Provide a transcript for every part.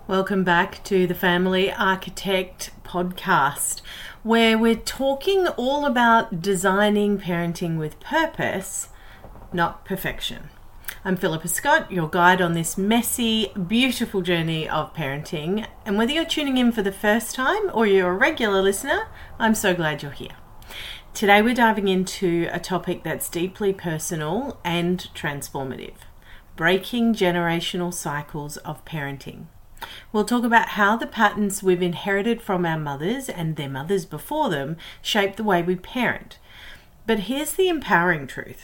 Welcome back to the Family Architect podcast, where we're talking all about designing parenting with purpose, not perfection. I'm Philippa Scott, your guide on this messy, beautiful journey of parenting. And whether you're tuning in for the first time or you're a regular listener, I'm so glad you're here. Today we're diving into a topic that's deeply personal and transformative: breaking generational cycles of parenting. We'll talk about how the patterns we've inherited from our mothers and their mothers before them shape the way we parent. But here's the empowering truth.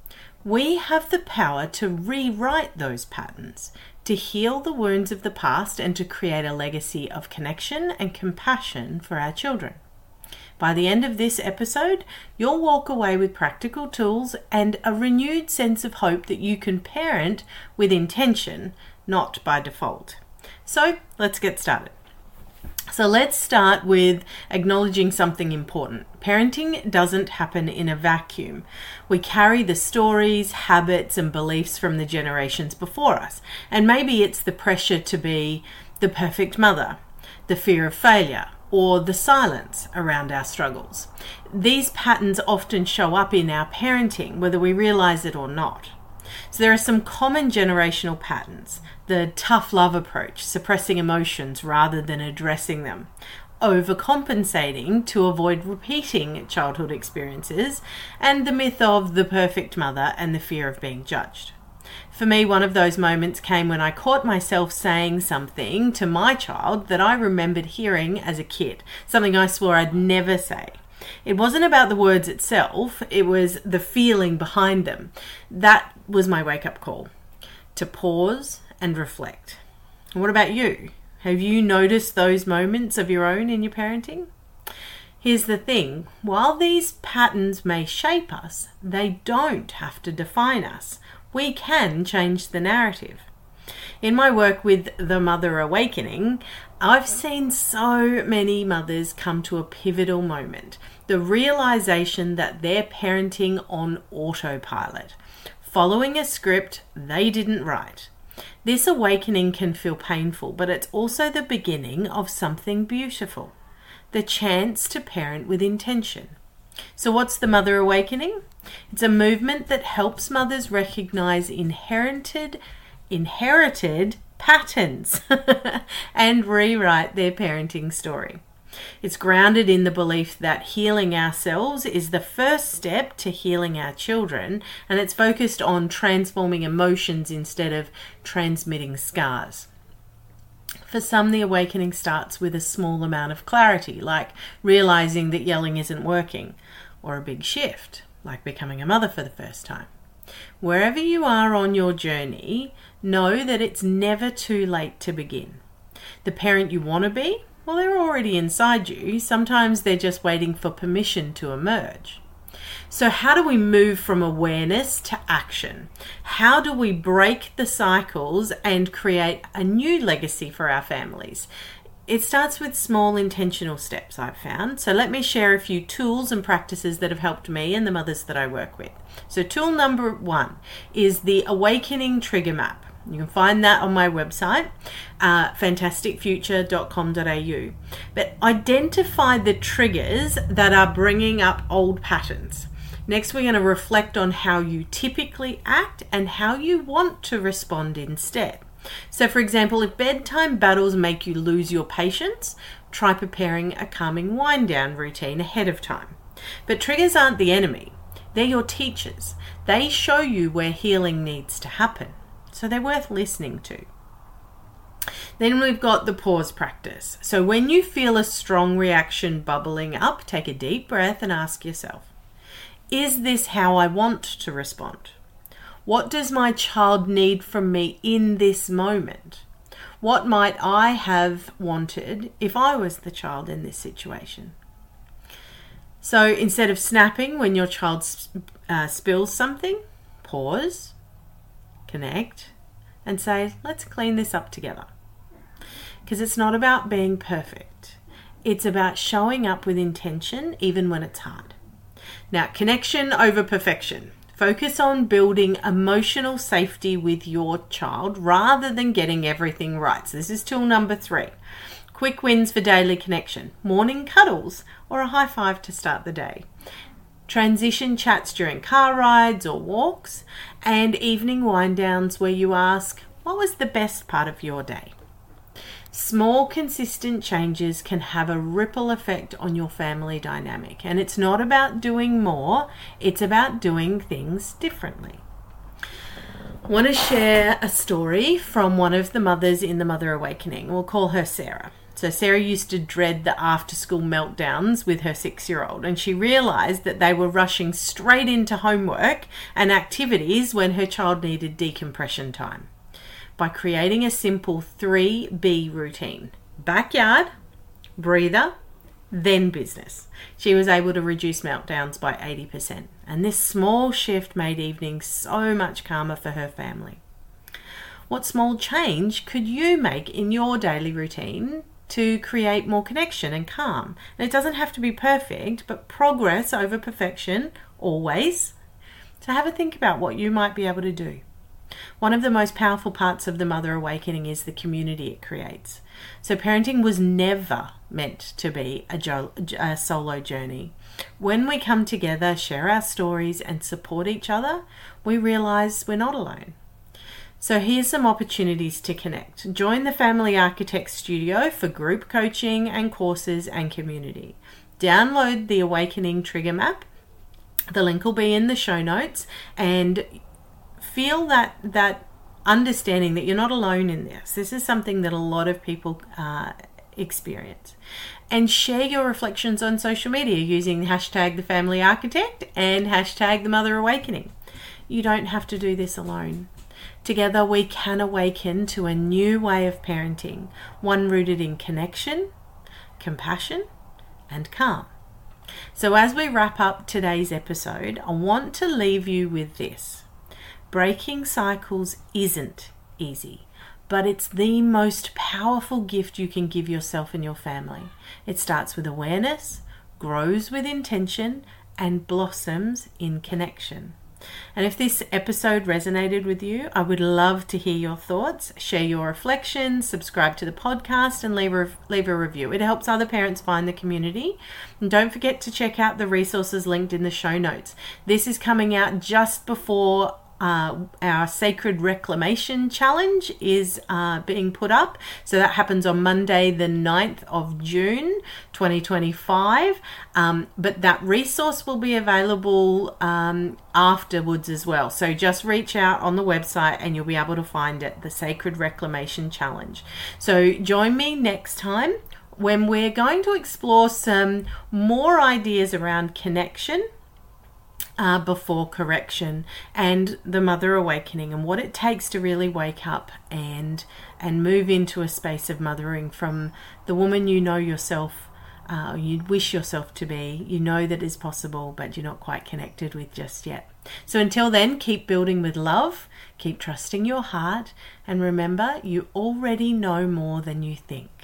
We have the power to rewrite those patterns, to heal the wounds of the past, and to create a legacy of connection and compassion for our children. By the end of this episode, you'll walk away with practical tools and a renewed sense of hope that you can parent with intention, not by default. So let's get started. So let's start with acknowledging something important. Parenting doesn't happen in a vacuum. We carry the stories, habits, and beliefs from the generations before us. And maybe it's the pressure to be the perfect mother, the fear of failure, or the silence around our struggles. These patterns often show up in our parenting, whether we realize it or not. So there are some common generational patterns: the tough love approach, suppressing emotions rather than addressing them, overcompensating to avoid repeating childhood experiences, and the myth of the perfect mother and the fear of being judged. For me, one of those moments came when I caught myself saying something to my child that I remembered hearing as a kid, something I swore I'd never say. It wasn't about the words itself, it was the feeling behind them. That was my wake-up call, to pause and reflect. What about you? Have you noticed those moments of your own in your parenting? Here's the thing, while these patterns may shape us, they don't have to define us. We can change the narrative. In my work with The Mother Awakening, I've seen so many mothers come to a pivotal moment, the realization that they're parenting on autopilot, following a script they didn't write. This awakening can feel painful, but it's also the beginning of something beautiful, the chance to parent with intention. So what's the Mother Awakening? It's a movement that helps mothers recognize inherited patterns and rewrite their parenting story. It's grounded in the belief that healing ourselves is the first step to healing our children, and it's focused on transforming emotions instead of transmitting scars. For some, the awakening starts with a small amount of clarity, like realizing that yelling isn't working, or a big shift, like becoming a mother for the first time. Wherever you are on your journey, know that it's never too late to begin. The parent you want to be, well, they're already inside you. Sometimes they're just waiting for permission to emerge. So how do we move from awareness to action? How do we break the cycles and create a new legacy for our families? It starts with small intentional steps, I've found. So let me share a few tools and practices that have helped me and the mothers that I work with. So tool number 1 is the Awakening Trigger Map. You can find that on my website, fantasticfuture.com.au. But identify the triggers that are bringing up old patterns. Next, we're going to reflect on how you typically act and how you want to respond instead. So, for example, if bedtime battles make you lose your patience, try preparing a calming wind-down routine ahead of time. But triggers aren't the enemy. They're your teachers. They show you where healing needs to happen. So they're worth listening to. Then we've got the pause practice. So when you feel a strong reaction bubbling up, take a deep breath and ask yourself, is this how I want to respond? What does my child need from me in this moment? What might I have wanted if I was the child in this situation? So instead of snapping when your child spills something, pause, connect, and say, let's clean this up together. Because it's not about being perfect. It's about showing up with intention even when it's hard. Now, connection over perfection. Focus on building emotional safety with your child rather than getting everything right. So this is tool number 3. Quick wins for daily connection. Morning cuddles or a high five to start the day. Transition chats during car rides or walks. And evening wind downs where you ask, what was the best part of your day? Small, consistent changes can have a ripple effect on your family dynamic. And it's not about doing more, it's about doing things differently. I want to share a story from one of the mothers in the Mother Awakening. We'll call her Sarah. So Sarah used to dread the after-school meltdowns with her 6-year-old, and she realised that they were rushing straight into homework and activities when her child needed decompression time. By creating a simple 3B routine: backyard, breather, then business, she was able to reduce meltdowns by 80%. And this small shift made evenings so much calmer for her family. What small change could you make in your daily routine to create more connection and calm? And it doesn't have to be perfect, but progress over perfection always. So have a think about what you might be able to do. One of the most powerful parts of the Mother Awakening is the community it creates. So parenting was never meant to be a solo journey. When we come together, share our stories and support each other, we realize we're not alone. So here's some opportunities to connect. Join the Family Architect Studio for group coaching and courses and community. Download the Awakening Trigger Map. The link will be in the show notes, and feel that understanding that you're not alone in this. This is something that a lot of people experience. And share your reflections on social media using hashtag the Family Architect and hashtag the Mother Awakening. You don't have to do this alone. Together we can awaken to a new way of parenting, one rooted in connection, compassion, and calm. So as we wrap up today's episode, I want to leave you with this. Breaking cycles isn't easy, but it's the most powerful gift you can give yourself and your family. It starts with awareness, grows with intention, and blossoms in connection. And if this episode resonated with you, I would love to hear your thoughts. Share your reflections, subscribe to the podcast, and leave a review. It helps other parents find the community. And don't forget to check out the resources linked in the show notes. This is coming out just before our Sacred Reclamation Challenge is being put up. So that happens on Monday, the 9th of June, 2025. But that resource will be available afterwards as well. So just reach out on the website and you'll be able to find it, the Sacred Reclamation Challenge. So join me next time when we're going to explore some more ideas around connection before correction and the Mother Awakening, and what it takes to really wake up and move into a space of mothering from the woman you know yourself, you wish yourself to be, you know that is possible, but you're not quite connected with just yet. So until then, keep building with love, keep trusting your heart, and remember, you already know more than you think.